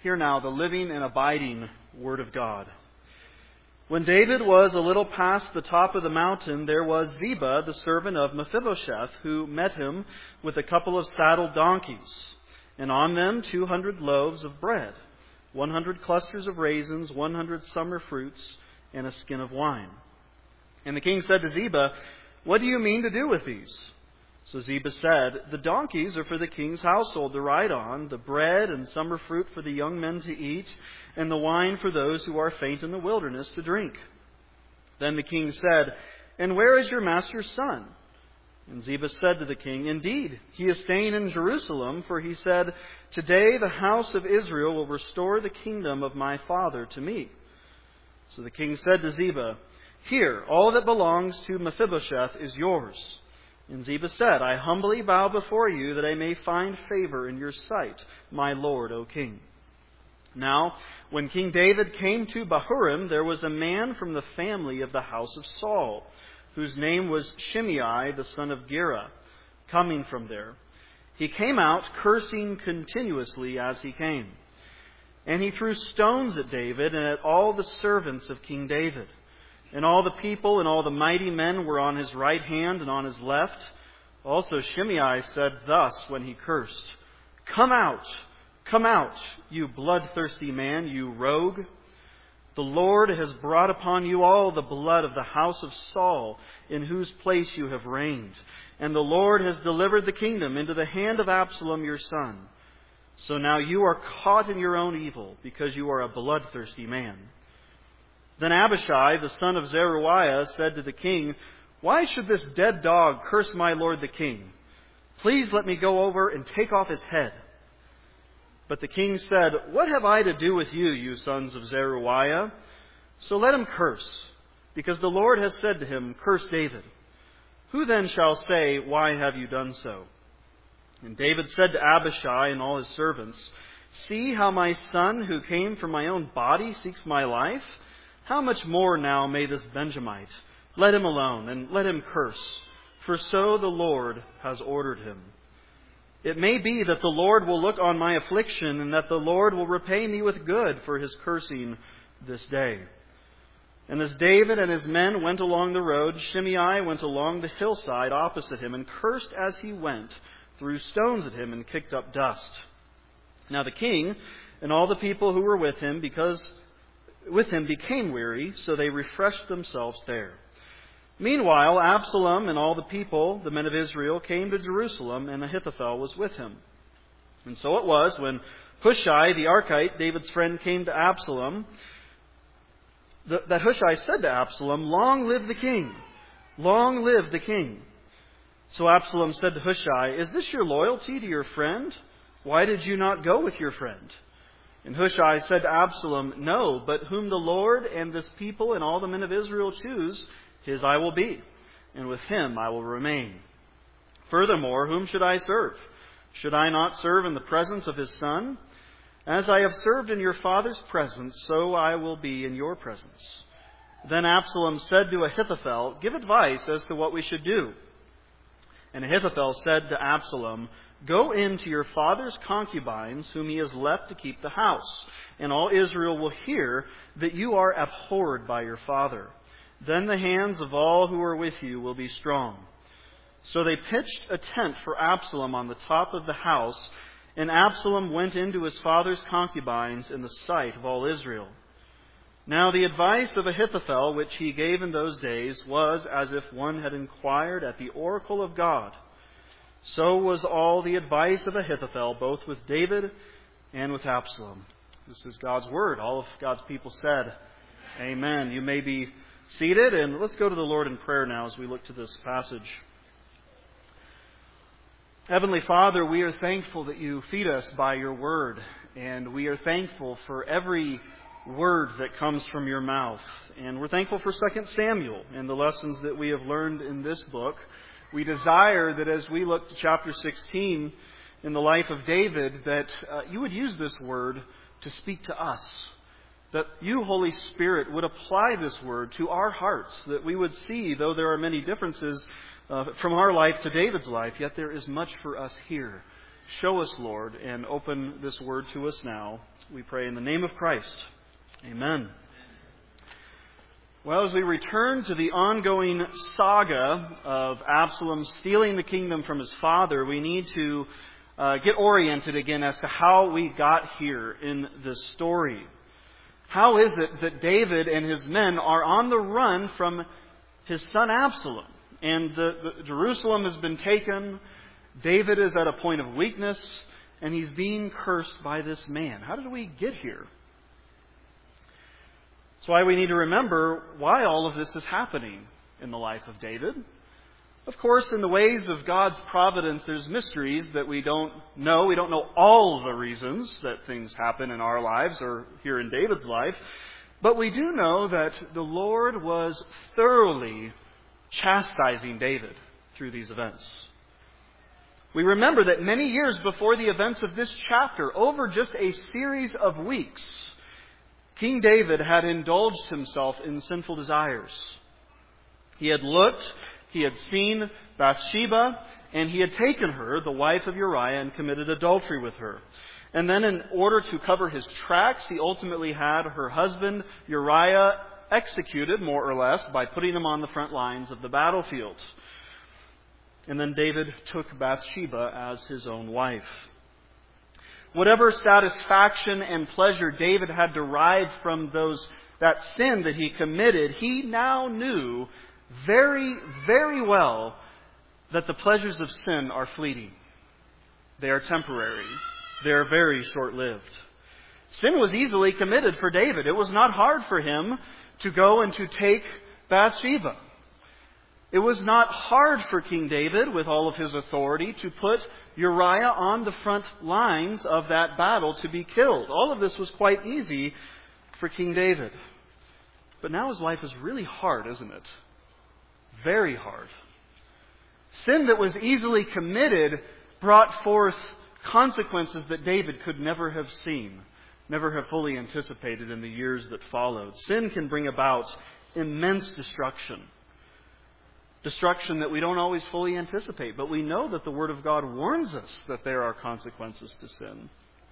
Hear now the living and abiding Word of God. When David was a little past the top of the mountain, there was Ziba, the servant of Mephibosheth, who met him with a couple of saddled donkeys, and on them 200 loaves of bread, 100 clusters of raisins, 100 summer fruits, and a skin of wine. And the king said to Ziba, "What do you mean to do with these?" So Ziba said, "The donkeys are for the king's household to ride on, the bread and summer fruit for the young men to eat, and the wine for those who are faint in the wilderness to drink." Then the king said, "And where is your master's son?" And Ziba said to the king, "Indeed, he is staying in Jerusalem, for he said, 'Today the house of Israel will restore the kingdom of my father to me.'" So the king said to Ziba, "Here, all that belongs to Mephibosheth is yours." And Ziba said, "I humbly bow before you that I may find favor in your sight, my lord, O king." Now, when King David came to Bahurim, there was a man from the family of the house of Saul, whose name was Shimei, the son of Gera, coming from there. He came out cursing continuously as he came. And he threw stones at David and at all the servants of King David. And all the people and all the mighty men were on his right hand and on his left. Also Shimei said thus when he cursed, come out, you bloodthirsty man, you rogue. The Lord has brought upon you all the blood of the house of Saul, in whose place you have reigned. And the Lord has delivered the kingdom into the hand of Absalom your son. So now you are caught in your own evil, because you are a bloodthirsty man." Then Abishai, the son of Zeruiah, said to the king, "Why should this dead dog curse my lord the king? Please let me go over and take off his head." But the king said, "What have I to do with you, you sons of Zeruiah? So let him curse, because the Lord has said to him, 'Curse David.' Who then shall say, 'Why have you done so?'" And David said to Abishai and all his servants, "See how my son who came from my own body seeks my life? How much more now may this Benjamite? Let him alone, and let him curse, for so the Lord has ordered him. It may be that the Lord will look on my affliction, and that the Lord will repay me with good for his cursing this day." And as David and his men went along the road, Shimei went along the hillside opposite him, and cursed as he went, threw stones at him, and kicked up dust. Now the king and all the people who were with him became weary, so they refreshed themselves there. Meanwhile, Absalom and all the people, the men of Israel, came to Jerusalem, and Ahithophel was with him. And so it was, when Hushai the Archite, David's friend, came to Absalom, that Hushai said to Absalom, "Long live the king! Long live the king!" So Absalom said to Hushai, "Is this your loyalty to your friend? Why did you not go with your friend?" And Hushai said to Absalom, "No, but whom the Lord and this people and all the men of Israel choose, his I will be, and with him I will remain. Furthermore, whom should I serve? Should I not serve in the presence of his son? As I have served in your father's presence, so I will be in your presence." Then Absalom said to Ahithophel, "Give advice as to what we should do." And Ahithophel said to Absalom, "Go in to your father's concubines, whom he has left to keep the house, and all Israel will hear that you are abhorred by your father. Then the hands of all who are with you will be strong." So they pitched a tent for Absalom on the top of the house, and Absalom went into his father's concubines in the sight of all Israel. Now the advice of Ahithophel, which he gave in those days, was as if one had inquired at the oracle of God. So was all the advice of Ahithophel, both with David and with Absalom. This is God's word. All of God's people said, Amen. You may be seated, and let's go to the Lord in prayer now as we look to this passage. Heavenly Father, we are thankful that you feed us by your word, and we are thankful for every word that comes from your mouth. And we're thankful for 2 Samuel and the lessons that we have learned in this book. We desire that as we look to chapter 16 in the life of David, that you would use this word to speak to us. That you, Holy Spirit, would apply this word to our hearts. That we would see, though there are many differences from our life to David's life, yet there is much for us here. show us, Lord, and open this word to us now. We pray in the name of Christ. Amen. Well, as we return to the ongoing saga of Absalom stealing the kingdom from his father, we need to get oriented again as to how we got here in this story. How is it that David and his men are on the run from his son Absalom? And Jerusalem has been taken. David is at a point of weakness, and he's being cursed by this man. How did we get here? That's why we need to remember why all of this is happening in the life of David. Of course, in the ways of God's providence, there's mysteries that we don't know. We don't know all the reasons that things happen in our lives or here in David's life. But we do know that the Lord was thoroughly chastising David through these events. We remember that many years before the events of this chapter, over just a series of weeks, King David had indulged himself in sinful desires. He had looked, he had seen Bathsheba, and he had taken her, the wife of Uriah, and committed adultery with her. And then in order to cover his tracks, he ultimately had her husband Uriah executed, more or less, by putting him on the front lines of the battlefield. And then David took Bathsheba as his own wife. Whatever satisfaction and pleasure David had derived from that sin that he committed, he now knew very, very well that the pleasures of sin are fleeting. They are temporary. They are very short-lived. Sin was easily committed for David. It was not hard for him to go and to take Bathsheba. It was not hard for King David, with all of his authority, to put Uriah on the front lines of that battle to be killed. All of this was quite easy for King David. But now his life is really hard, isn't it? Very hard. Sin that was easily committed brought forth consequences that David could never have seen, never have fully anticipated in the years that followed. Sin can bring about immense destruction. Destruction that we don't always fully anticipate, but we know that the Word of God warns us that there are consequences to sin.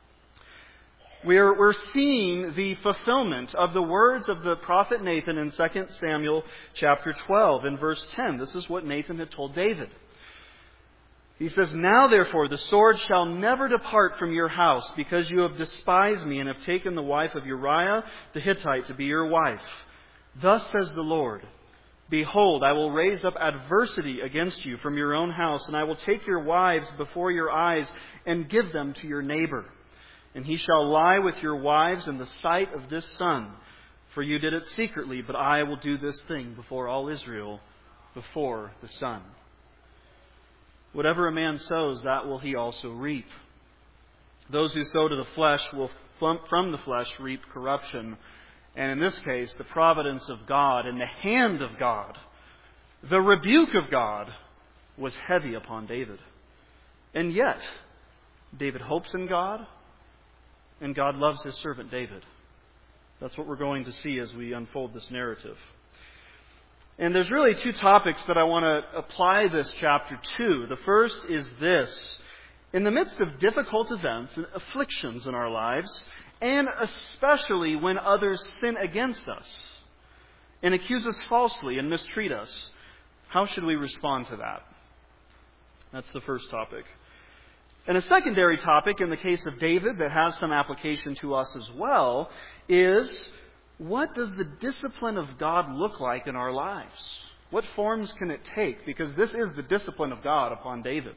We're seeing the fulfillment of the words of the prophet Nathan in 2 Samuel chapter 12 in verse 10. This is what Nathan had told David. He says, "Now therefore the sword shall never depart from your house, because you have despised me and have taken the wife of Uriah the Hittite to be your wife. Thus says the Lord, Behold, I will raise up adversity against you from your own house, and I will take your wives before your eyes and give them to your neighbor. And he shall lie with your wives in the sight of this sun. For you did it secretly, but I will do this thing before all Israel, before the sun. Whatever a man sows, that will he also reap. Those who sow to the flesh will from the flesh reap corruption. And in this case, the providence of God and the hand of God, the rebuke of God, was heavy upon David. And yet, David hopes in God, and God loves his servant David. That's what we're going to see as we unfold this narrative. And there's really two topics that I want to apply this chapter to. The first is this. In the midst of difficult events and afflictions in our lives, and especially when others sin against us and accuse us falsely and mistreat us, how should we respond to that? That's the first topic. And a secondary topic in the case of David that has some application to us as well is, what does the discipline of God look like in our lives? What forms can it take? Because this is the discipline of God upon David.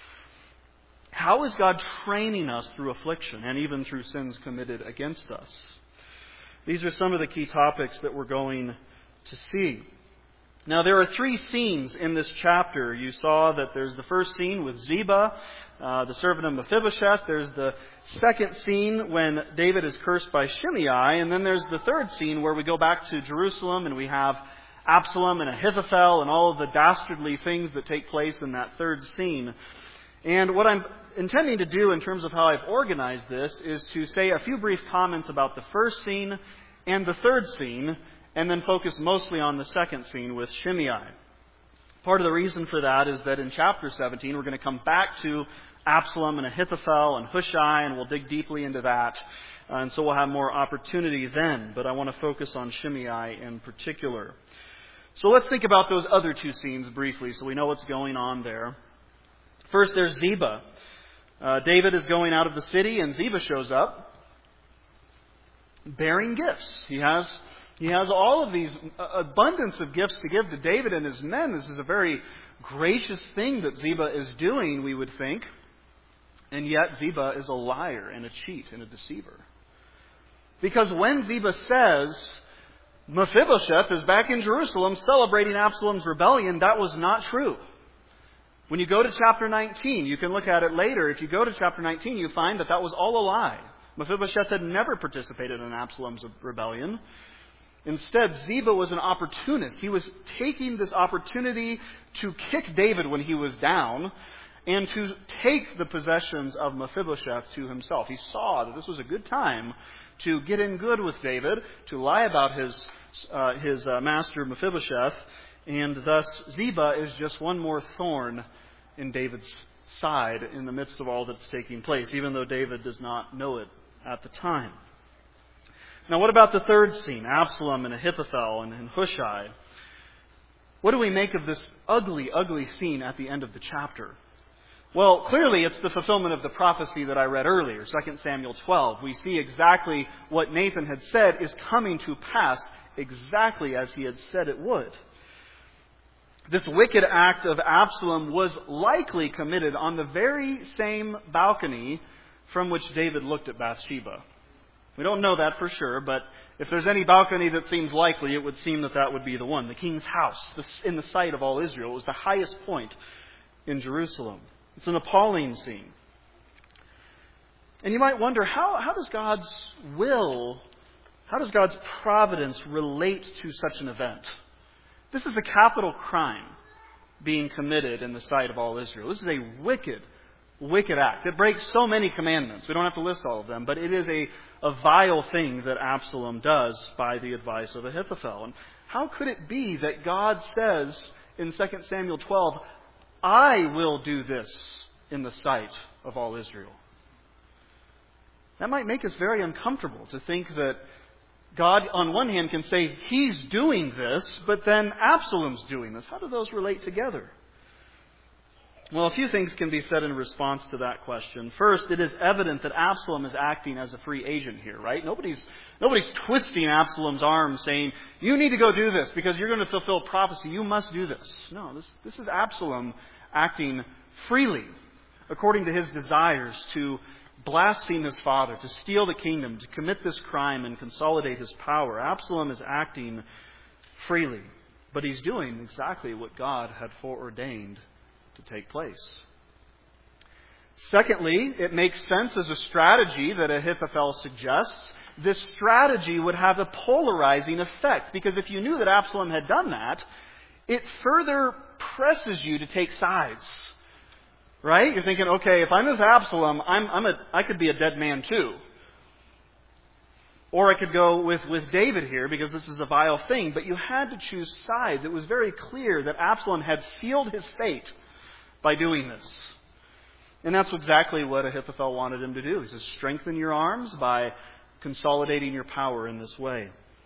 How is God training us through affliction and even through sins committed against us? These are some of the key topics that we're going to see. Now, there are three scenes in this chapter. You saw that there's the first scene with Ziba, the servant of Mephibosheth. There's the second scene when David is cursed by Shimei. And then there's the third scene where we go back to Jerusalem and we have Absalom and Ahithophel and all of the dastardly things that take place in that third scene. And what I'm intending to do in terms of how I've organized this is to say a few brief comments about the first scene and the third scene, and then focus mostly on the second scene with Shimei. Part of the reason for that is that in chapter 17 we're going to come back to Absalom and Ahithophel and Hushai, and we'll dig deeply into that. And so we'll have more opportunity then, but I want to focus on Shimei in particular. So let's think about those other two scenes briefly so we know what's going on there. First, there's Ziba. David is going out of the city, and Ziba shows up bearing gifts. He has all of these abundance of gifts to give to David and his men. This is a very gracious thing that Ziba is doing, we would think. And yet Ziba is a liar and a cheat and a deceiver. Because when Ziba says Mephibosheth is back in Jerusalem celebrating Absalom's rebellion, that was not true. When you go to chapter 19, you can look at it later. If you go to chapter 19, you find that was all a lie. Mephibosheth had never participated in Absalom's rebellion. Instead, Ziba was an opportunist. He was taking this opportunity to kick David when he was down and to take the possessions of Mephibosheth to himself. He saw that this was a good time to get in good with David, to lie about his master Mephibosheth, and thus Ziba is just one more thorn in David's side in the midst of all that's taking place, even though David does not know it at the time. Now, what about the third scene, Absalom and Ahithophel and Hushai? What do we make of this ugly, ugly scene at the end of the chapter? Well, clearly it's the fulfillment of the prophecy that I read earlier, 2 Samuel 12. We see exactly what Nathan had said is coming to pass exactly as he had said it would. This wicked act of Absalom was likely committed on the very same balcony from which David looked at Bathsheba. We don't know that for sure, but if there's any balcony that seems likely, it would seem that would be the one. The king's house, in the sight of all Israel. It was the highest point in Jerusalem. It's an appalling scene. And you might wonder, how does God's will, how does God's providence relate to such an event? This is a capital crime being committed in the sight of all Israel. This is a wicked, wicked act. It breaks so many commandments. We don't have to list all of them, but it is a vile thing that Absalom does by the advice of Ahithophel. And how could it be that God says in 2 Samuel 12, I will do this in the sight of all Israel? That might make us very uncomfortable to think that God, on one hand, can say He's doing this, but then Absalom's doing this. How do those relate together? Well, a few things can be said in response to that question. First, it is evident that Absalom is acting as a free agent here, right? Nobody's twisting Absalom's arm saying, you need to go do this because you're going to fulfill prophecy. You must do this. No, this is Absalom acting freely according to his desires to blaspheme his father, to steal the kingdom, to commit this crime and consolidate his power. Absalom is acting freely, but he's doing exactly what God had foreordained to take place. Secondly, it makes sense as a strategy that Ahithophel suggests. This strategy would have a polarizing effect, because if you knew that Absalom had done that, it further presses you to take sides. Right? You're thinking, okay, if I'm with Absalom, I could be a dead man too. Or I could go with David here, because this is a vile thing. But you had to choose sides. It was very clear that Absalom had sealed his fate by doing this. And that's exactly what Ahithophel wanted him to do. He says, strengthen your arms by consolidating your power in this way.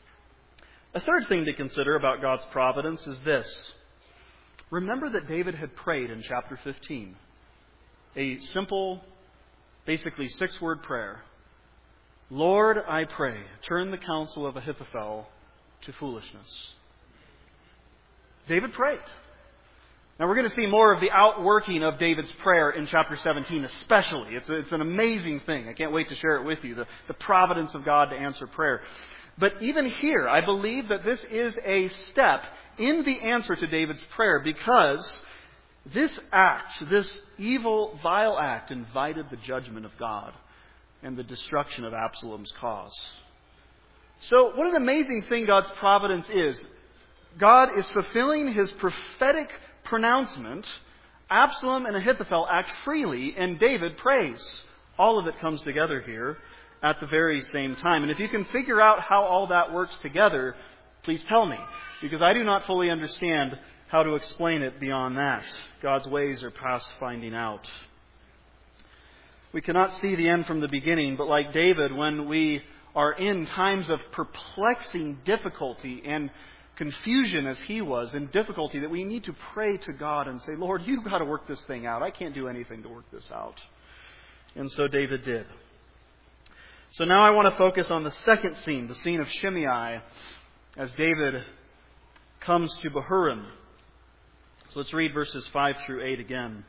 A third thing to consider about God's providence is this. Remember that David had prayed in chapter 15. A simple, basically 6-word prayer. Lord, I pray, turn the counsel of Ahithophel to foolishness. David prayed. Now we're going to see more of the outworking of David's prayer in chapter 17 especially. It's an amazing thing. I can't wait to share it with you, the providence of God to answer prayer. But even here, I believe that this is a step in the answer to David's prayer, because this act, this evil, vile act, invited the judgment of God and the destruction of Absalom's cause. So what an amazing thing God's providence is. God is fulfilling His prophetic pronouncement. Absalom and Ahithophel act freely, and David prays. All of it comes together here at the very same time. And if you can figure out how all that works together, please tell me, because I do not fully understand how to explain it beyond that. God's ways are past finding out. We cannot see the end from the beginning, but like David, when we are in times of perplexing difficulty and confusion as he was, and difficulty, that we need to pray to God and say, Lord, you've got to work this thing out. I can't do anything to work this out. And so David did. So now I want to focus on the second scene, the scene of Shimei, as David comes to Bahurim. So let's read verses 5 through 8 again.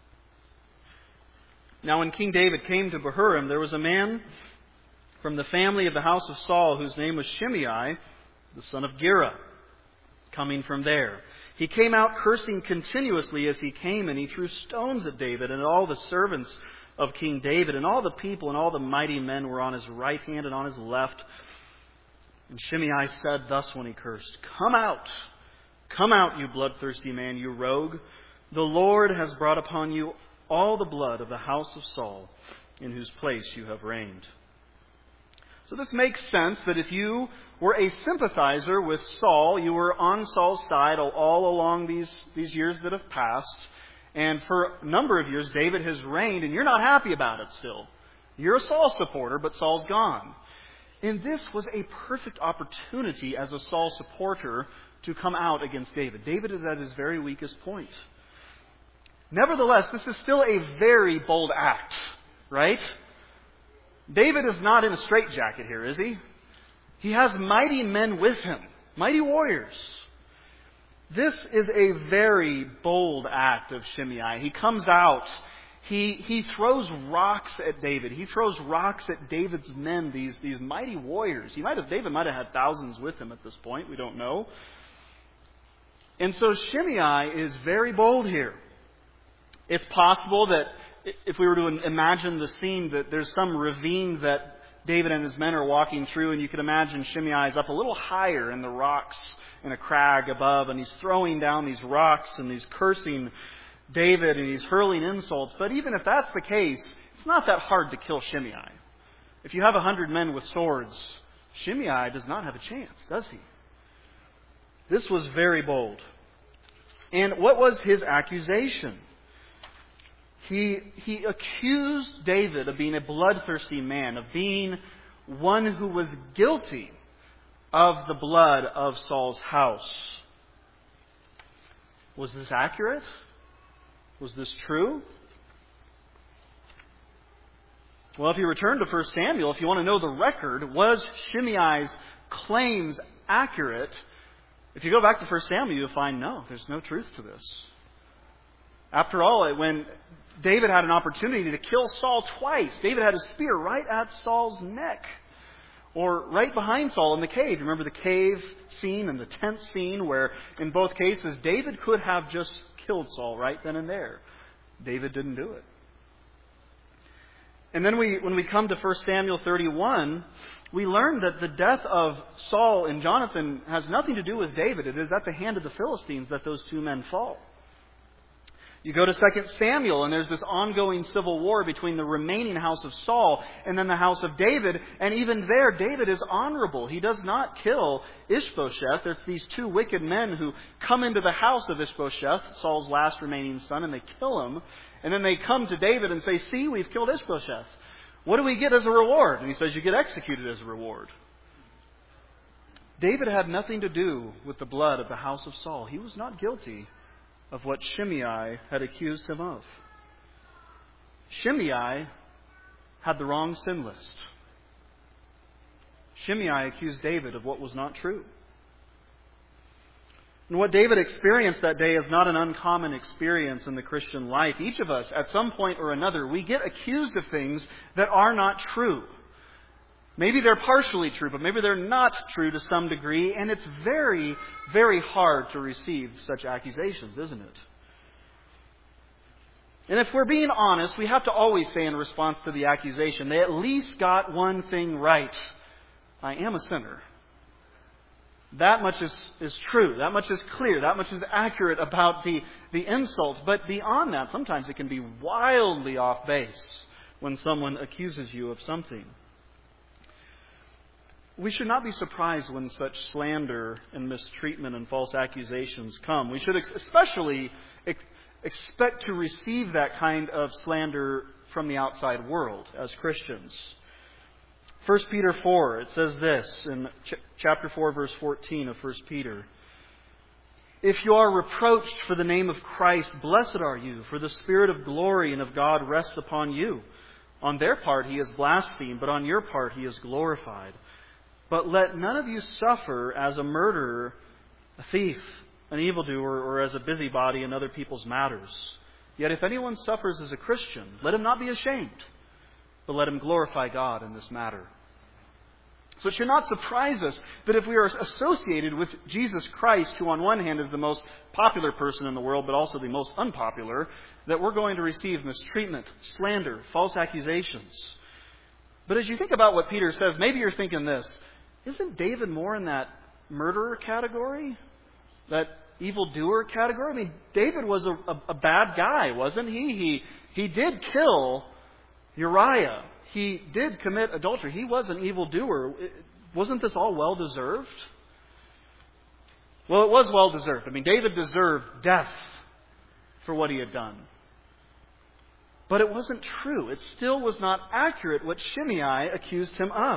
Now when King David came to Bahurim, there was a man from the family of the house of Saul whose name was Shimei, the son of Gera, coming from there. He came out cursing continuously as he came, and he threw stones at David and at all the servants of King David, and all the people and all the mighty men were on his right hand and on his left. And Shimei said thus when he cursed, Come out, you bloodthirsty man, you rogue. The Lord has brought upon you all the blood of the house of Saul, in whose place you have reigned. So this makes sense that if you were a sympathizer with Saul, you were on Saul's side all along these years that have passed. And for a number of years, David has reigned, and you're not happy about it still. You're a Saul supporter, but Saul's gone. And this was a perfect opportunity as a Saul supporter to come out against David. David is at his very weakest point. Nevertheless, this is still a very bold act, right? David is not in a straitjacket here, is he? He has mighty men with him, mighty warriors. This is a very bold act of Shimei. He comes out. He throws rocks at David. He throws rocks at David's men, these mighty warriors. David might have had thousands with him at this point. We don't know. And so Shimei is very bold here. It's possible that if we were to imagine the scene, that there's some ravine that David and his men are walking through, and you could imagine Shimei is up a little higher in the rocks in a crag above, and he's throwing down these rocks and he's cursing David and he's hurling insults. But even if that's the case, it's not that hard to kill Shimei. If you have 100 men with swords, Shimei does not have a chance, does he? This was very bold. And what was his accusation? He accused David of being a bloodthirsty man, of being one who was guilty of the blood of Saul's house. Was this accurate? Was this true? Well, if you return to 1 Samuel, if you want to know the record, was Shimei's claims accurate? If you go back to 1 Samuel, you'll find no, there's no truth to this. After all, when David had an opportunity to kill Saul twice, David had a spear right at Saul's neck, or right behind Saul in the cave. Remember the cave scene and the tent scene, where in both cases David could have just killed Saul right then and there. David didn't do it. And then when we come to 1 Samuel 31, we learn that the death of Saul and Jonathan has nothing to do with David. It is at the hand of the Philistines that those two men fall. You go to 2 Samuel, and there's this ongoing civil war between the remaining house of Saul and then the house of David. And even there, David is honorable. He does not kill Ishbosheth. There's these two wicked men who come into the house of Ishbosheth, Saul's last remaining son, and they kill him. And then they come to David and say, see, we've killed Ishbosheth. What do we get as a reward? And he says, you get executed as a reward. David had nothing to do with the blood of the house of Saul. He was not guilty of what Shimei had accused him of. Shimei had the wrong sin list. Shimei accused David of what was not true. And what David experienced that day is not an uncommon experience in the Christian life. Each of us, at some point or another, we get accused of things that are not true. Maybe they're partially true, but maybe they're not true to some degree, and it's very, very hard to receive such accusations, isn't it? And if we're being honest, we have to always say in response to the accusation, they at least got one thing right. I am a sinner. That much is true. That much is clear. That much is accurate about the insult. But beyond that, sometimes it can be wildly off base when someone accuses you of something. We should not be surprised when such slander and mistreatment and false accusations come. We should especially expect to receive that kind of slander from the outside world as Christians. 1 Peter 4, it says this in chapter 4, verse 14 of 1 Peter. If you are reproached for the name of Christ, blessed are you, for the Spirit of glory and of God rests upon you. On their part he is blasphemed, but on your part he is glorified. But let none of you suffer as a murderer, a thief, an evildoer, or as a busybody in other people's matters. Yet if anyone suffers as a Christian, let him not be ashamed, but let him glorify God in this matter. So it should not surprise us that if we are associated with Jesus Christ, who on one hand is the most popular person in the world, but also the most unpopular, that we're going to receive mistreatment, slander, false accusations. But as you think about what Peter says, maybe you're thinking this, isn't David more in that murderer category? That evildoer category? I mean, David was a bad guy, wasn't he? He did kill Uriah. He did commit adultery. He was an evildoer. Wasn't this all well-deserved? Well, it was well-deserved. I mean, David deserved death for what he had done. But it wasn't true. It still was not accurate what Shimei accused him of.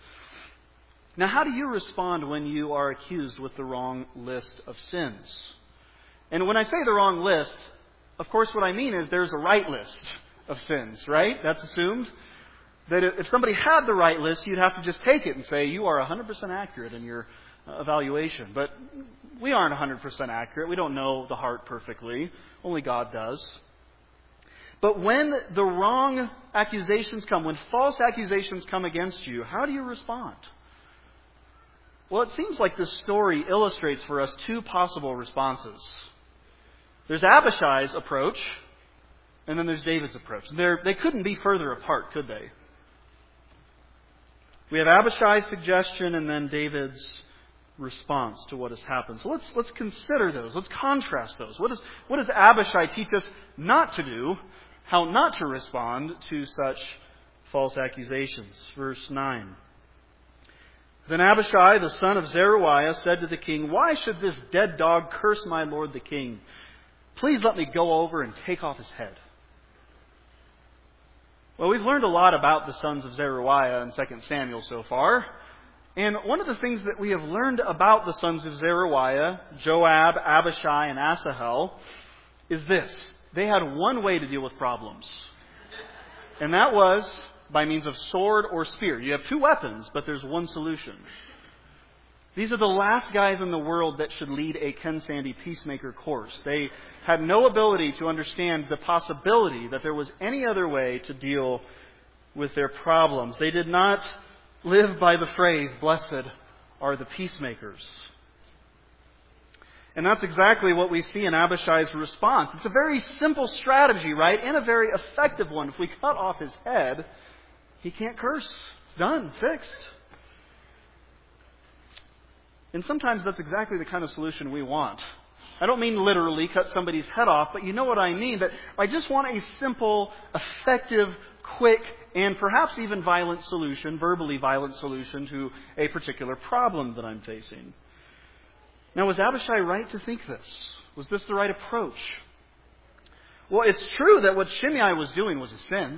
Now, how do you respond when you are accused with the wrong list of sins? And when I say the wrong list, of course what I mean is there's a right list of sins, right? That's assumed. That if somebody had the right list, you'd have to just take it and say, you are 100% accurate in your evaluation. But we aren't 100% accurate. We don't know the heart perfectly. Only God does. But when the wrong accusations come, when false accusations come against you, how do you respond? Well, it seems like this story illustrates for us two possible responses. There's Abishai's approach, and then there's David's approach. They couldn't be further apart, could they? We have Abishai's suggestion and then David's response to what has happened. So let's consider those. Let's contrast those. What does Abishai teach us not to do? How not to respond to such false accusations? Verse 9. Then Abishai, the son of Zeruiah, said to the king, "Why should this dead dog curse my lord the king? Please let me go over and take off his head." Well, we've learned a lot about the sons of Zeruiah in 2 Samuel so far. And one of the things that we have learned about the sons of Zeruiah, Joab, Abishai, and Asahel, is this. They had one way to deal with problems. And that was by means of sword or spear. You have two weapons, but there's one solution. These are the last guys in the world that should lead a Ken Sande peacemaker course. They had no ability to understand the possibility that there was any other way to deal with their problems. They did not live by the phrase, "Blessed are the peacemakers." And that's exactly what we see in Abishai's response. It's a very simple strategy, right? And a very effective one. If we cut off his head, he can't curse. It's done, fixed. And sometimes that's exactly the kind of solution we want. I don't mean literally cut somebody's head off, but you know what I mean. That I just want a simple, effective, quick, and perhaps even violent solution, verbally violent solution to a particular problem that I'm facing. Now, was Abishai right to think this? Was this the right approach? Well, it's true that what Shimei was doing was a sin.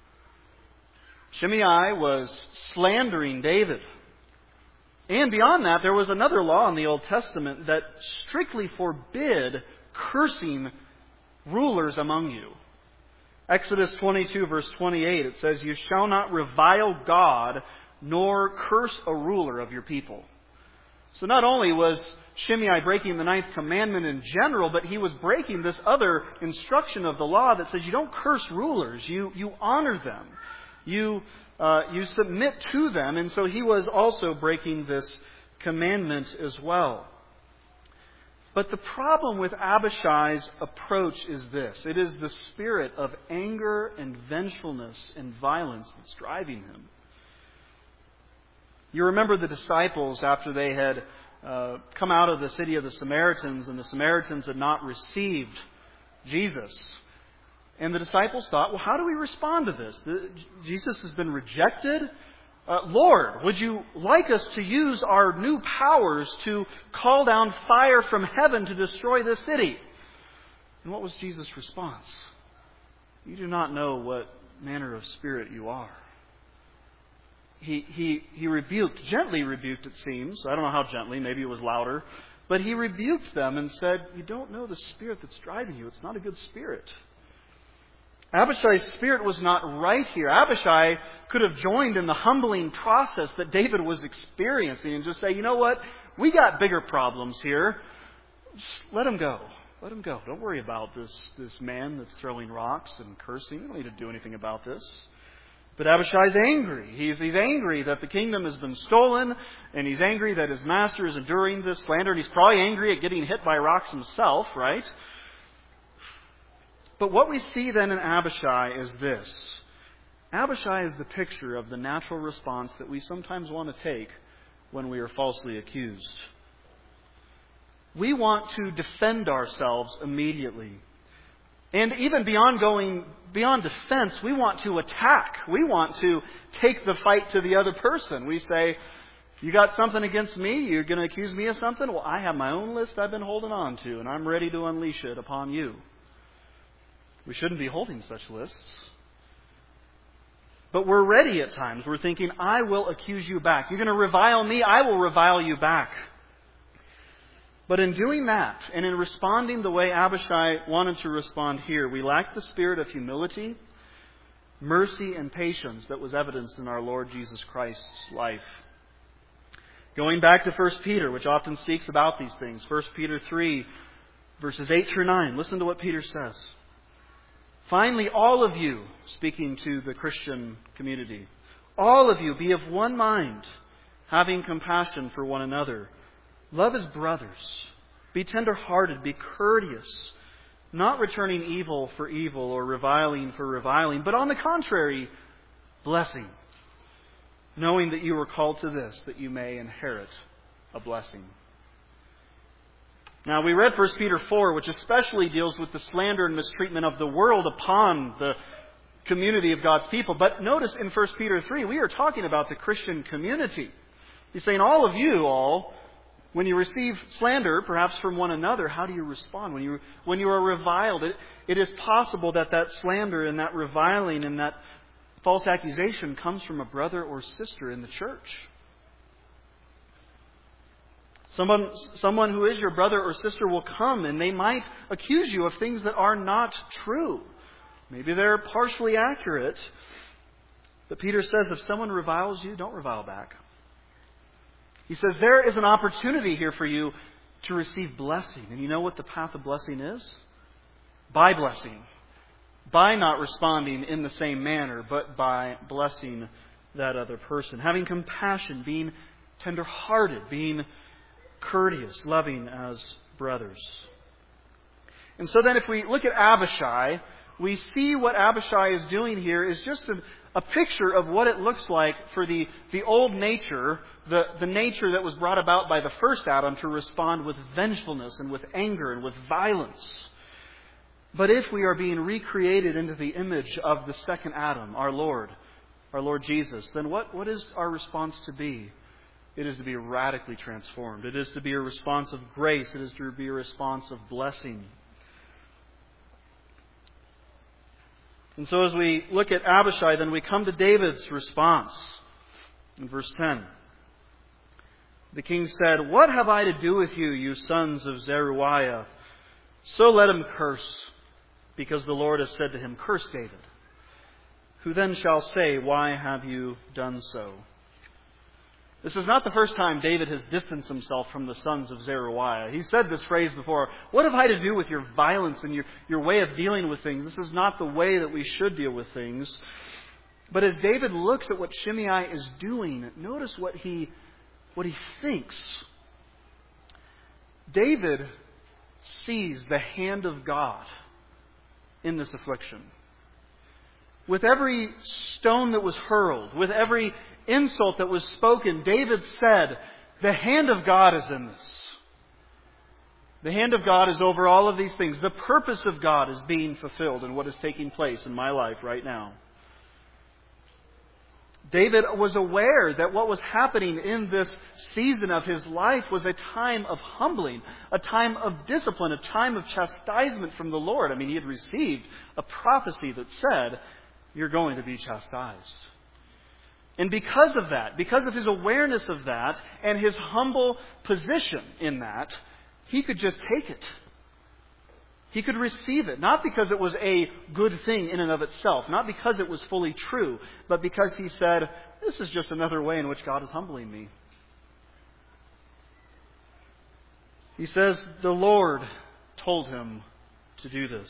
Shimei was slandering David. And beyond that, there was another law in the Old Testament that strictly forbid cursing rulers among you. Exodus 22, verse 28, it says, "You shall not revile God, nor curse a ruler of your people." So not only was Shimei breaking the 9th commandment in general, but he was breaking this other instruction of the law that says you don't curse rulers, you honor them. You submit to them, and so he was also breaking this commandment as well. But the problem with Abishai's approach is this. It is the spirit of anger and vengefulness and violence that's driving him. You remember the disciples after they had come out of the city of the Samaritans, and the Samaritans had not received Jesus. And the disciples thought, well, how do we respond to this? Jesus has been rejected. Lord, would you like us to use our new powers to call down fire from heaven to destroy this city? And what was Jesus' response? You do not know what manner of spirit you are? He rebuked, gently rebuked it seems. I don't know how gently, maybe it was louder. But he rebuked them and said, you don't know the spirit that's driving you. It's not a good spirit. Abishai's spirit was not right here. Abishai could have joined in the humbling process that David was experiencing and just say, you know what? We got bigger problems here. Just let him go. Let him go. Don't worry about this man that's throwing rocks and cursing. You don't need to do anything about this. But Abishai's angry. He's angry that the kingdom has been stolen, and he's angry that his master is enduring this slander, and he's probably angry at getting hit by rocks himself, right? But what we see then in Abishai is this. Abishai is the picture of the natural response that we sometimes want to take when we are falsely accused. We want to defend ourselves immediately. And even beyond defense, we want to attack. We want to take the fight to the other person. We say, you got something against me? You're going to accuse me of something? Well, I have my own list I've been holding on to, and I'm ready to unleash it upon you. We shouldn't be holding such lists. But we're ready at times. We're thinking, I will accuse you back. You're going to revile me, I will revile you back. But in doing that, and in responding the way Abishai wanted to respond here, we lack the spirit of humility, mercy, and patience that was evidenced in our Lord Jesus Christ's life. Going back to 1 Peter, which often speaks about these things, 1 Peter 3, verses 8 through 9, listen to what Peter says. Finally, all of you, speaking to the Christian community, all of you be of one mind, having compassion for one another. Love as brothers. Be tender-hearted. Be courteous. Not returning evil for evil or reviling for reviling, but on the contrary, blessing. Knowing that you were called to this, that you may inherit a blessing. Now, we read 1 Peter 4, which especially deals with the slander and mistreatment of the world upon the community of God's people. But notice in 1 Peter 3, we are talking about the Christian community. He's saying, all of you all, when you receive slander, perhaps from one another, how do you respond? When you are reviled, it is possible that slander and that reviling and that false accusation comes from a brother or sister in the church. Someone who is your brother or sister will come and they might accuse you of things that are not true. Maybe they're partially accurate. But Peter says if someone reviles you, don't revile back. He says there is an opportunity here for you to receive blessing. And you know what the path of blessing is? By blessing. By not responding in the same manner, but by blessing that other person. Having compassion, being tender-hearted, being courteous, loving as brothers. And so then if we look at Abishai, we see what Abishai is doing here is just a picture of what it looks like for the old nature, the nature that was brought about by the first Adam to respond with vengefulness and with anger and with violence. But if we are being recreated into the image of the second Adam, our Lord Jesus, then what is our response to be? It is to be radically transformed. It is to be a response of grace. It is to be a response of blessing. And so as we look at Abishai, then we come to David's response. In verse 10. The king said, "What have I to do with you, you sons of Zeruiah? So let him curse, because the Lord has said to him, curse David. Who then shall say, why have you done so?" This is not the first time David has distanced himself from the sons of Zeruiah. He said this phrase before, what have I to do with your violence and your way of dealing with things? This is not the way that we should deal with things. But as David looks at what Shimei is doing, notice what he thinks. David sees the hand of God in this affliction. With every stone that was hurled, with every insult that was spoken, David said, the hand of God is in this. The hand of God is over all of these things. The purpose of God is being fulfilled in what is taking place in my life right now. David was aware that what was happening in this season of his life was a time of humbling, a time of discipline, a time of chastisement from the Lord. I mean, he had received a prophecy that said you're going to be chastised. And because of that, because of his awareness of that and his humble position in that, he could just take it. He could receive it, not because it was a good thing in and of itself, not because it was fully true, but because he said, this is just another way in which God is humbling me. He says, the Lord told him to do this.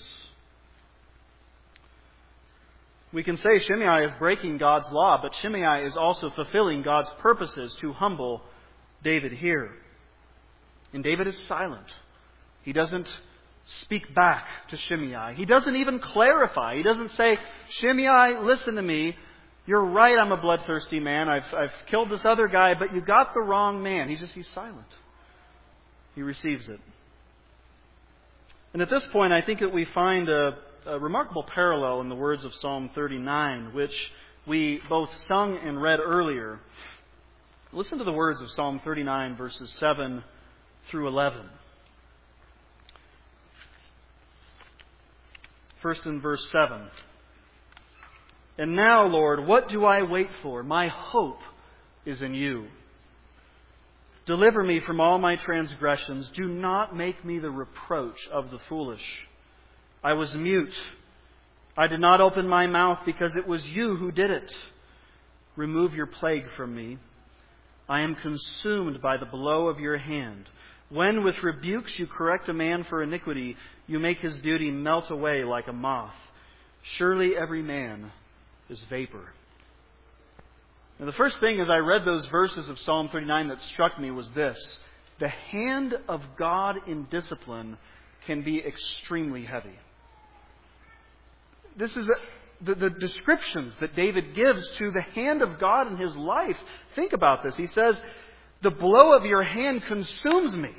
We can say Shimei is breaking God's law, but Shimei is also fulfilling God's purposes to humble David here. And David is silent. He doesn't speak back to Shimei. He doesn't even clarify. He doesn't say, Shimei, listen to me. You're right, I'm a bloodthirsty man. I've killed this other guy, but you got the wrong man. He's silent. He receives it. And at this point, I think that we find a remarkable parallel in the words of Psalm 39, which we both sung and read earlier. Listen to the words of Psalm 39, verses 7 through 11. First in verse 7. And now, Lord, what do I wait for? My hope is in you. Deliver me from all my transgressions. Do not make me the reproach of the foolish. I was mute. I did not open my mouth because it was you who did it. Remove your plague from me. I am consumed by the blow of your hand. When with rebukes you correct a man for iniquity, you make his beauty melt away like a moth. Surely every man is vapor. Now, the first thing as I read those verses of Psalm 39 that struck me was this. The hand of God in discipline can be extremely heavy. This is the descriptions that David gives to the hand of God in his life. Think about this. He says, the blow of your hand consumes me.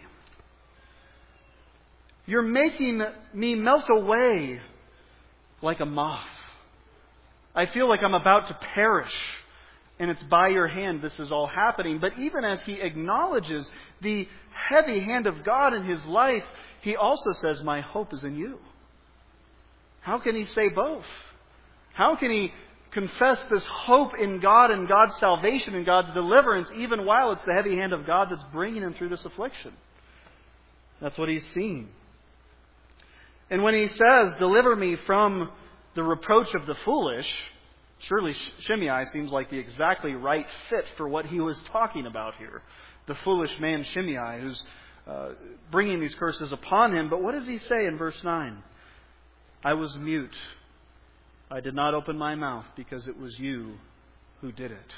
You're making me melt away like a moth. I feel like I'm about to perish. And it's by your hand this is all happening. But even as he acknowledges the heavy hand of God in his life, he also says, my hope is in you. How can he say both? How can he confess this hope in God and God's salvation and God's deliverance, even while it's the heavy hand of God that's bringing him through this affliction? That's what he's seeing. And when he says, deliver me from the reproach of the foolish, surely Shimei seems like the exactly right fit for what he was talking about here. The foolish man Shimei who's bringing these curses upon him. But what does he say in verse 9? I was mute. I did not open my mouth because it was you who did it.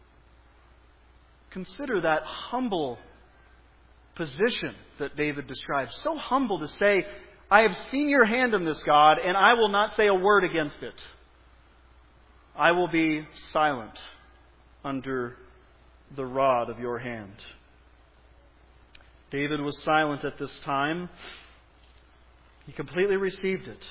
Consider that humble position that David describes. So humble to say, I have seen your hand in this, God, and I will not say a word against it. I will be silent under the rod of your hand. David was silent at this time. He completely received it.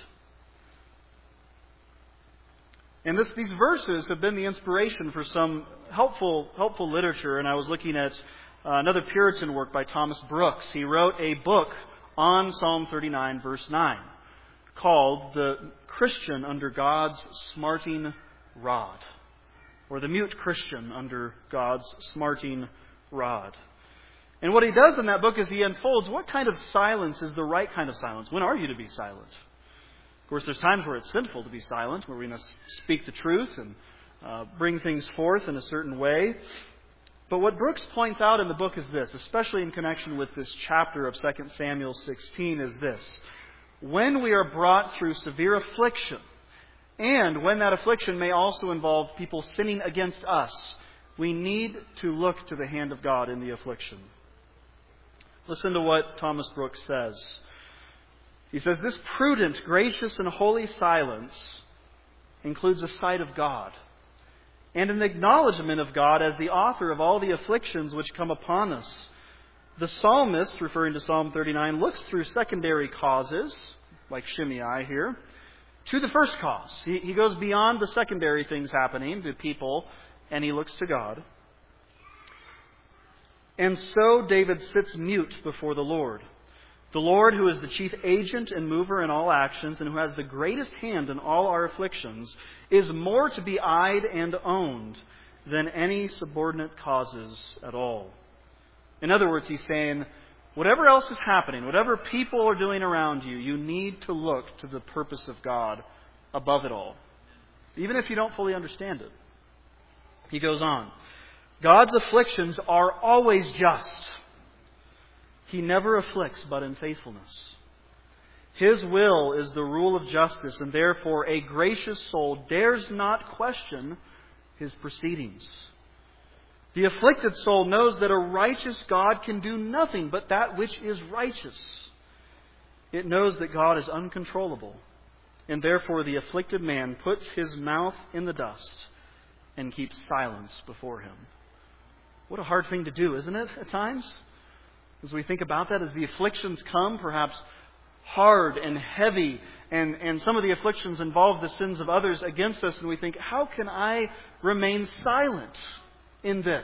And these verses have been the inspiration for some helpful literature. And I was looking at another Puritan work by Thomas Brooks. He wrote a book on Psalm 39, verse 9, called The Christian Under God's Smarting Rod, or The Mute Christian Under God's Smarting Rod. And what he does in that book is he unfolds what kind of silence is the right kind of silence. When are you to be silent? Of course, there's times where it's sinful to be silent, where we must speak the truth and bring things forth in a certain way. But what Brooks points out in the book is this, especially in connection with this chapter of 2 Samuel 16, is this. When we are brought through severe affliction, and when that affliction may also involve people sinning against us, we need to look to the hand of God in the affliction. Listen to what Thomas Brooks says. He says, this prudent, gracious, and holy silence includes a sight of God and an acknowledgement of God as the author of all the afflictions which come upon us. The psalmist, referring to Psalm 39, looks through secondary causes, like Shimei here, to the first cause. He goes beyond the secondary things happening to people, and he looks to God. And so David sits mute before the Lord. The Lord, who is the chief agent and mover in all actions, and who has the greatest hand in all our afflictions, is more to be eyed and owned than any subordinate causes at all. In other words, he's saying, whatever else is happening, whatever people are doing around you, you need to look to the purpose of God above it all, even if you don't fully understand it. He goes on, God's afflictions are always just. He never afflicts but in faithfulness. His will is the rule of justice, and therefore a gracious soul dares not question His proceedings. The afflicted soul knows that a righteous God can do nothing but that which is righteous. It knows that God is uncontrollable, and therefore the afflicted man puts his mouth in the dust and keeps silence before Him. What a hard thing to do, isn't it, at times? As we think about that, as the afflictions come, perhaps hard and heavy, and some of the afflictions involve the sins of others against us, and we think, how can I remain silent in this?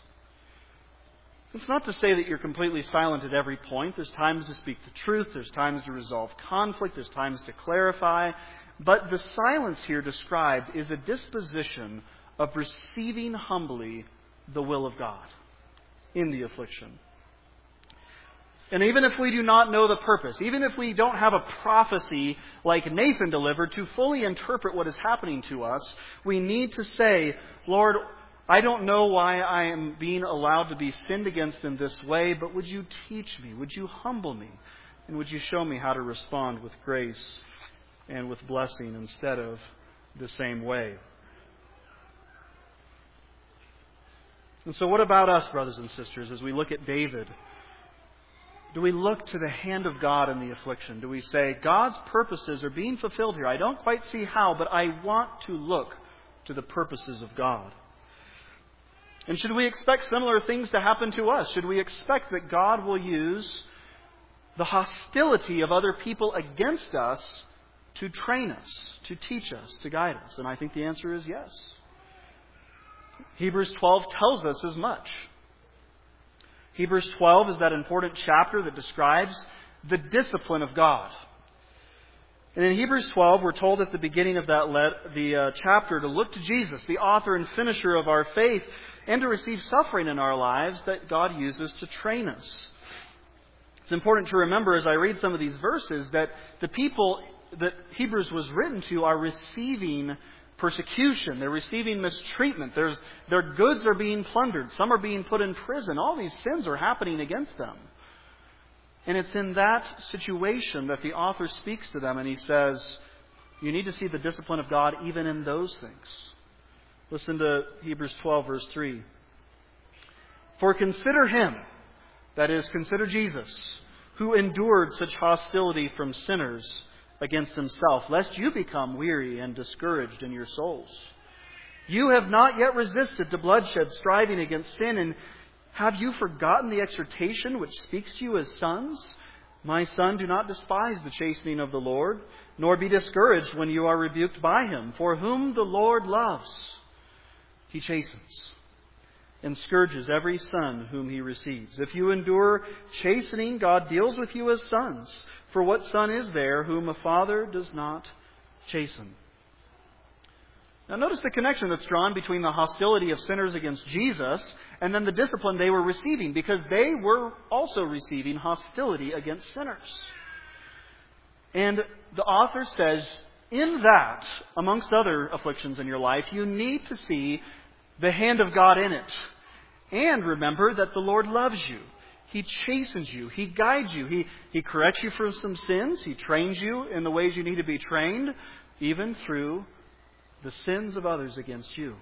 It's not to say that you're completely silent at every point. There's times to speak the truth. There's times to resolve conflict. There's times to clarify. But the silence here described is a disposition of receiving humbly the will of God in the affliction. And even if we do not know the purpose, even if we don't have a prophecy like Nathan delivered to fully interpret what is happening to us, we need to say, Lord, I don't know why I am being allowed to be sinned against in this way, but would you teach me? Would you humble me? And would you show me how to respond with grace and with blessing instead of the same way? And so what about us, brothers and sisters, as we look at David? Do we look to the hand of God in the affliction? Do we say, God's purposes are being fulfilled here. I don't quite see how, but I want to look to the purposes of God. And should we expect similar things to happen to us? Should we expect that God will use the hostility of other people against us to train us, to teach us, to guide us? And I think the answer is yes. Hebrews 12 tells us as much. Hebrews 12 is that important chapter that describes the discipline of God. And in Hebrews 12, we're told at the beginning of the chapter to look to Jesus, the author and finisher of our faith, and to receive suffering in our lives that God uses to train us. It's important to remember as I read some of these verses that the people that Hebrews was written to are receiving persecution. They're receiving mistreatment. Their goods are being plundered. Some are being put in prison. All these sins are happening against them. And it's in that situation that the author speaks to them and he says, you need to see the discipline of God even in those things. Listen to Hebrews 12, verse 3. For consider Him, that is, consider Jesus, who endured such hostility from sinners against Himself, lest you become weary and discouraged in your souls. You have not yet resisted to bloodshed, striving against sin, and have you forgotten the exhortation which speaks to you as sons? My son, do not despise the chastening of the Lord, nor be discouraged when you are rebuked by Him. For whom the Lord loves, He chastens, and scourges every son whom He receives. If you endure chastening, God deals with you as sons. For what son is there whom a father does not chasten? Now notice the connection that's drawn between the hostility of sinners against Jesus and then the discipline they were receiving, because they were also receiving hostility against sinners. And the author says, in that, amongst other afflictions in your life, you need to see the hand of God in it. And remember that the Lord loves you. He chastens you. He guides you. He corrects you for some sins. He trains you in the ways you need to be trained, even through the sins of others against you.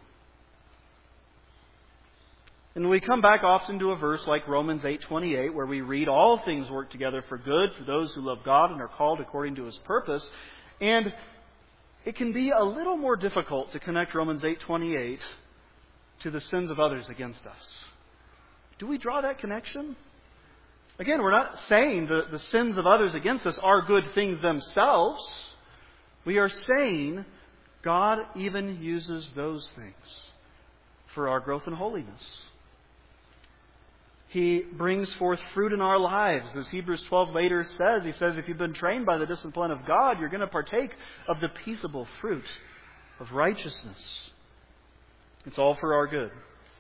And we come back often to a verse like Romans 8:28, where we read, all things work together for good for those who love God and are called according to His purpose. And it can be a little more difficult to connect Romans 8:28 to the sins of others against us. Do we draw that connection? Again, we're not saying the sins of others against us are good things themselves. We are saying God even uses those things for our growth in holiness. He brings forth fruit in our lives. As Hebrews 12 later says, he says, if you've been trained by the discipline of God, you're going to partake of the peaceable fruit of righteousness. It's all for our good.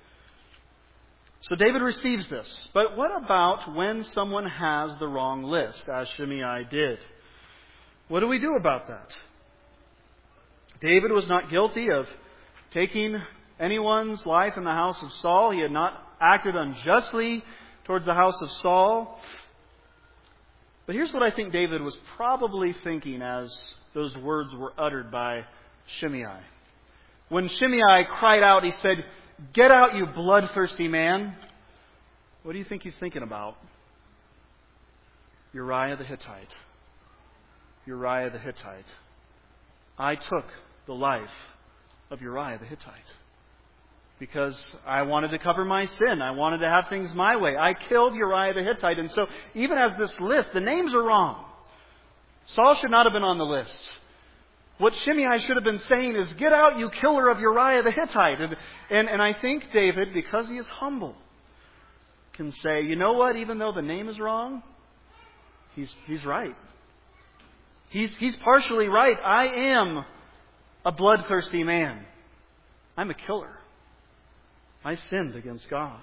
So David receives this. But what about when someone has the wrong list, as Shimei did? What do we do about that? David was not guilty of taking anyone's life in the house of Saul. He had not acted unjustly towards the house of Saul. But here's what I think David was probably thinking as those words were uttered by Shimei. When Shimei cried out, he said, "Get out, you bloodthirsty man." What do you think he's thinking about? Uriah the Hittite. Uriah the Hittite. I took the life of Uriah the Hittite because I wanted to cover my sin. I wanted to have things my way. I killed Uriah the Hittite. And so even as this list, the names are wrong. Saul should not have been on the list. What Shimei should have been saying is, "Get out, you killer of Uriah the Hittite." And I think David, because he is humble, can say, you know what, even though the name is wrong, he's right. He's partially right. I am a bloodthirsty man. I'm a killer. I sinned against God.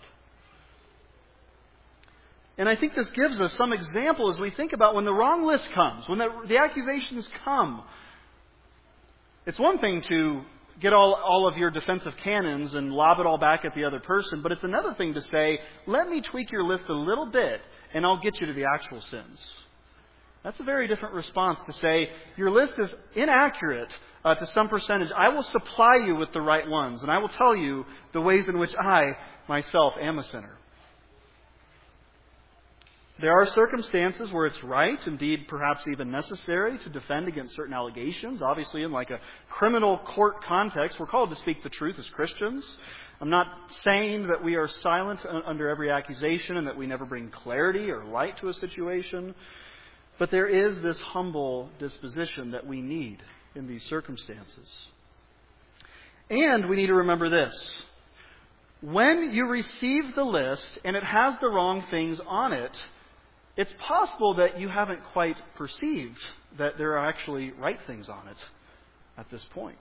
And I think this gives us some example as we think about when the wrong list comes, when the accusations come. It's one thing to get all of your defensive cannons and lob it all back at the other person, but it's another thing to say, let me tweak your list a little bit and I'll get you to the actual sins. That's a very different response to say, your list is inaccurate to some percentage. I will supply you with the right ones, and I will tell you the ways in which I, myself, am a sinner. There are circumstances where it's right, indeed perhaps even necessary, to defend against certain allegations. Obviously, in like a criminal court context, we're called to speak the truth as Christians. I'm not saying that we are silent under every accusation and that we never bring clarity or light to a situation. But there is this humble disposition that we need in these circumstances. And we need to remember this. When you receive the list and it has the wrong things on it, it's possible that you haven't quite perceived that there are actually right things on it at this point.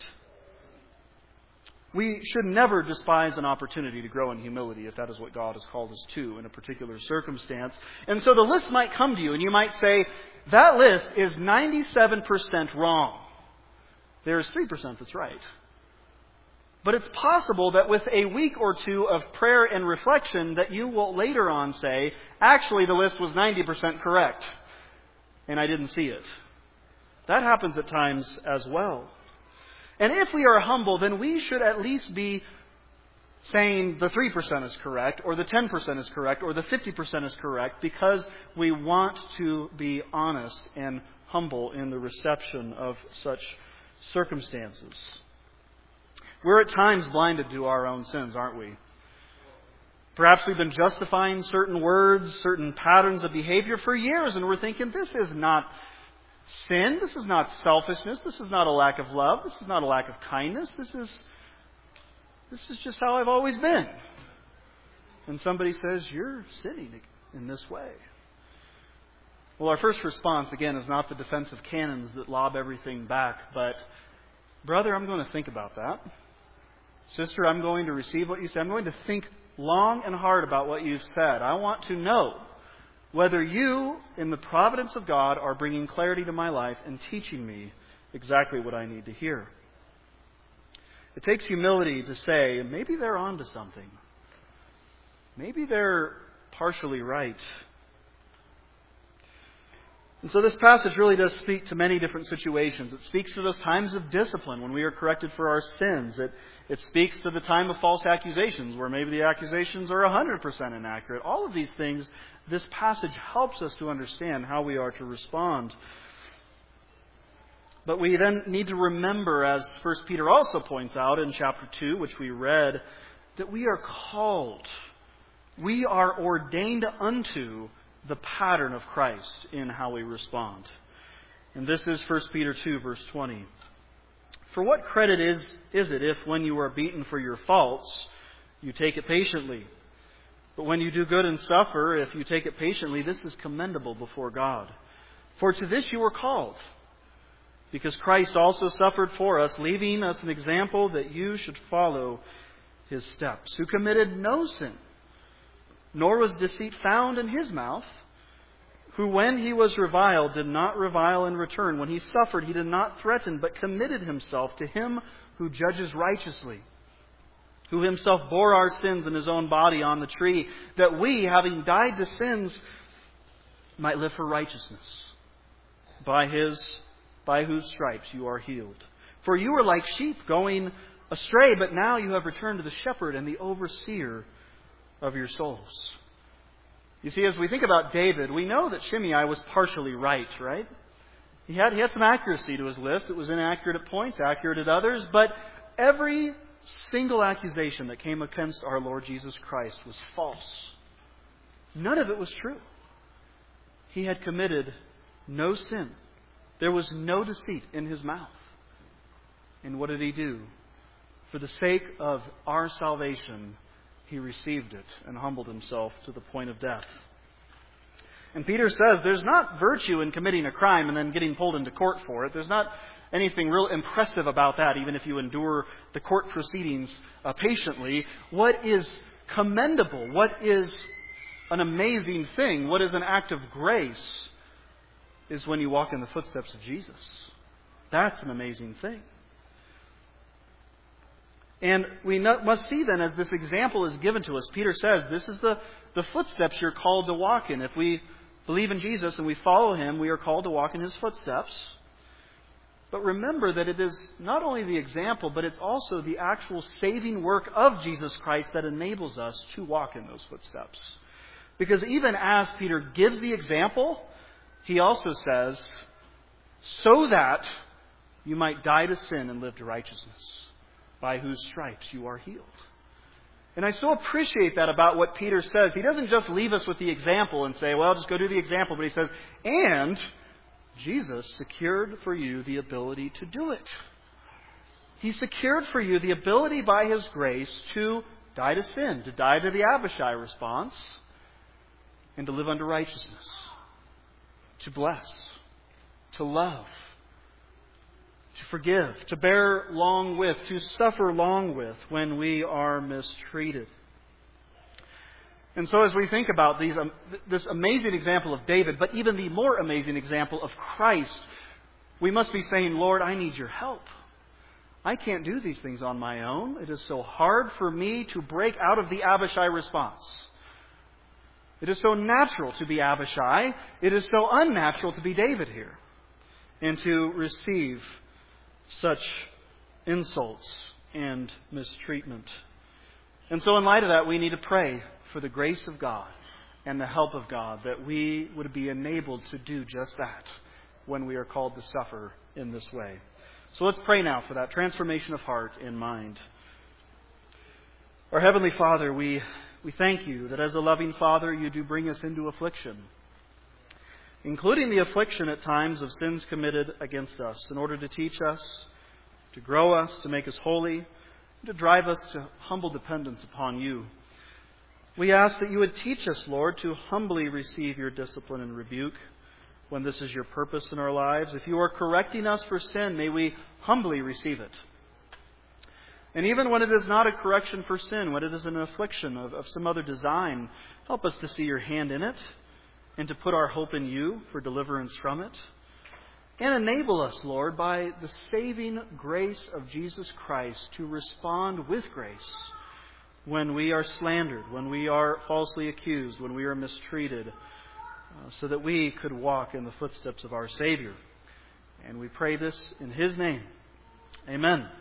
We should never despise an opportunity to grow in humility if that is what God has called us to in a particular circumstance. And so the list might come to you and you might say, that list is 97% wrong. There's 3% that's right. But it's possible that with a week or two of prayer and reflection that you will later on say, actually the list was 90% correct and I didn't see it. That happens at times as well. And if we are humble, then we should at least be saying the 3% is correct, or the 10% is correct, or the 50% is correct, because we want to be honest and humble in the reception of such circumstances. We're at times blinded to our own sins, aren't we? Perhaps we've been justifying certain words, certain patterns of behavior for years, and we're thinking, this is not sin, this is not selfishness, this is not a lack of love, this is not a lack of kindness, this is just how I've always been. And somebody says, you're sinning in this way. Well, our first response, again, is not the defensive cannons that lob everything back, but, brother, I'm going to think about that. Sister, I'm going to receive what you say. I'm going to think long and hard about what you've said. I want to know whether you, in the providence of God, are bringing clarity to my life and teaching me exactly what I need to hear. It takes humility to say, maybe they're onto something. Maybe they're partially right. And so this passage really does speak to many different situations. It speaks to those times of discipline when we are corrected for our sins. It speaks to the time of false accusations where maybe the accusations are 100% inaccurate. All of these things, this passage helps us to understand how we are to respond. But we then need to remember, as 1 Peter also points out in chapter 2, which we read, that we are called. We are ordained unto the pattern of Christ in how we respond. And this is 1 Peter 2, verse 20. For what credit is it if when you are beaten for your faults, you take it patiently? But when you do good and suffer, if you take it patiently, this is commendable before God. For to this you were called, because Christ also suffered for us, leaving us an example that you should follow His steps, who committed no sin, nor was deceit found in His mouth, who when He was reviled did not revile in return. When He suffered, He did not threaten, but committed Himself to Him who judges righteously, who Himself bore our sins in His own body on the tree, that we, having died to sins, might live for righteousness. By whose stripes you are healed. For you were like sheep going astray, but now you have returned to the shepherd and the overseer of your souls. You see, as we think about David, we know that Shimei was partially right? He had some accuracy to his list. It was inaccurate at points, accurate at others, but every single accusation that came against our Lord Jesus Christ was false. None of it was true. He had committed no sin. There was no deceit in His mouth. And what did He do? For the sake of our salvation, He received it and humbled Himself to the point of death. And Peter says there's not virtue in committing a crime and then getting pulled into court for it. There's not anything real impressive about that, even if you endure the court proceedings patiently. What is commendable, what is an amazing thing, what is an act of grace, is when you walk in the footsteps of Jesus. That's an amazing thing. And we must see then, as this example is given to us, Peter says this is the footsteps you're called to walk in. If we believe in Jesus and we follow Him, we are called to walk in His footsteps. But remember that it is not only the example, but it's also the actual saving work of Jesus Christ that enables us to walk in those footsteps. Because even as Peter gives the example, he also says, so that you might die to sin and live to righteousness, by whose stripes you are healed. And I so appreciate that about what Peter says. He doesn't just leave us with the example and say, well, just go do the example. But he says, and Jesus secured for you the ability to do it. He secured for you the ability by His grace to die to sin, to die to the Abishai response, and to live unto righteousness, to bless, to love, to forgive, to bear long with, to suffer long with when we are mistreated. And so as we think about this amazing example of David, but even the more amazing example of Christ, we must be saying, Lord, I need your help. I can't do these things on my own. It is so hard for me to break out of the Abishai response. It is so natural to be Abishai. It is so unnatural to be David here, and to receive such insults and mistreatment. And so in light of that, we need to pray for the grace of God and the help of God, that we would be enabled to do just that when we are called to suffer in this way. So let's pray now for that transformation of heart and mind. Our Heavenly Father, we thank You that as a loving Father, You do bring us into affliction, including the affliction at times of sins committed against us, in order to teach us, to grow us, to make us holy, and to drive us to humble dependence upon You. We ask that You would teach us, Lord, to humbly receive Your discipline and rebuke when this is Your purpose in our lives. If You are correcting us for sin, may we humbly receive it. And even when it is not a correction for sin, when it is an affliction of some other design, help us to see Your hand in it and to put our hope in You for deliverance from it. And enable us, Lord, by the saving grace of Jesus Christ to respond with grace when we are slandered, when we are falsely accused, when we are mistreated, so that we could walk in the footsteps of our Savior. And we pray this in His name. Amen.